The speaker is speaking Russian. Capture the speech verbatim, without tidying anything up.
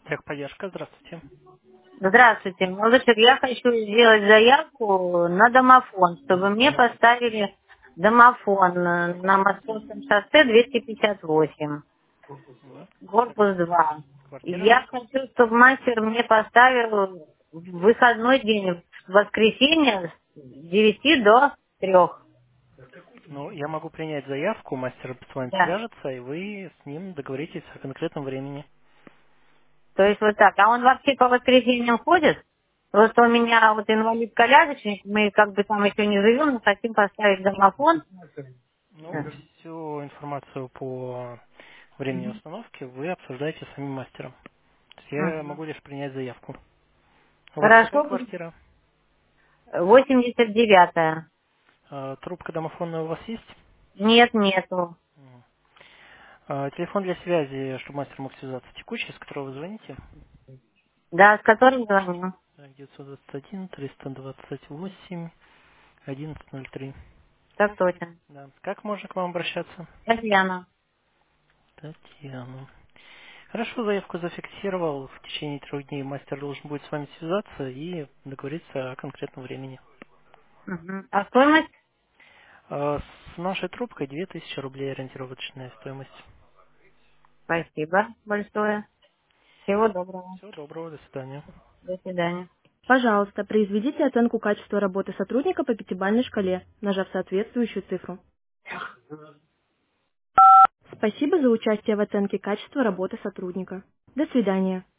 Техподдержка, здравствуйте. Здравствуйте, молодчик, я хочу сделать заявку на домофон, чтобы мне поставили домофон э, на Московском шоссе двести пятьдесят восемь, Да. Как корпус два. И квартира? я хочу, чтобы мастер мне поставил в выходной день, в воскресенье с девяти до трех. Ну, я могу принять заявку, мастер с вами Да. свяжется, и вы с ним договоритесь о конкретном времени. То есть вот так. А он вообще по воскресеньям ходит? Просто у меня вот инвалид-колясочник, мы как бы там еще не живем, но хотим поставить домофон. Ну, всю информацию по времени Мгм. установки вы обсуждаете с самим мастером. То есть я Мгм. могу лишь принять заявку. У вас какая Хорошо. квартира? восемьдесят девятая. А, трубка домофонная у вас есть? Нет, нету. Мгм. А, телефон для связи, чтобы мастер мог связаться, текущий, с которого вы звоните? Да, с которым звоню. Так, девятьсот двадцать один триста двадцать восемь одиннадцать ноль три. Так точно. Да. Как можно к вам обращаться? Татьяна. Татьяна. Хорошо, заявку зафиксировал. В течение трех дней мастер должен будет с вами связаться и договориться о конкретном времени. Мгм. А стоимость? А, С нашей трубкой две тысячи рублей ориентировочная стоимость. Спасибо большое. Всего доброго. Всего доброго, до свидания. До свидания. Пожалуйста, произведите оценку качества работы сотрудника по пятибалльной шкале, нажав соответствующую цифру. Спасибо за участие в оценке качества работы сотрудника. До свидания.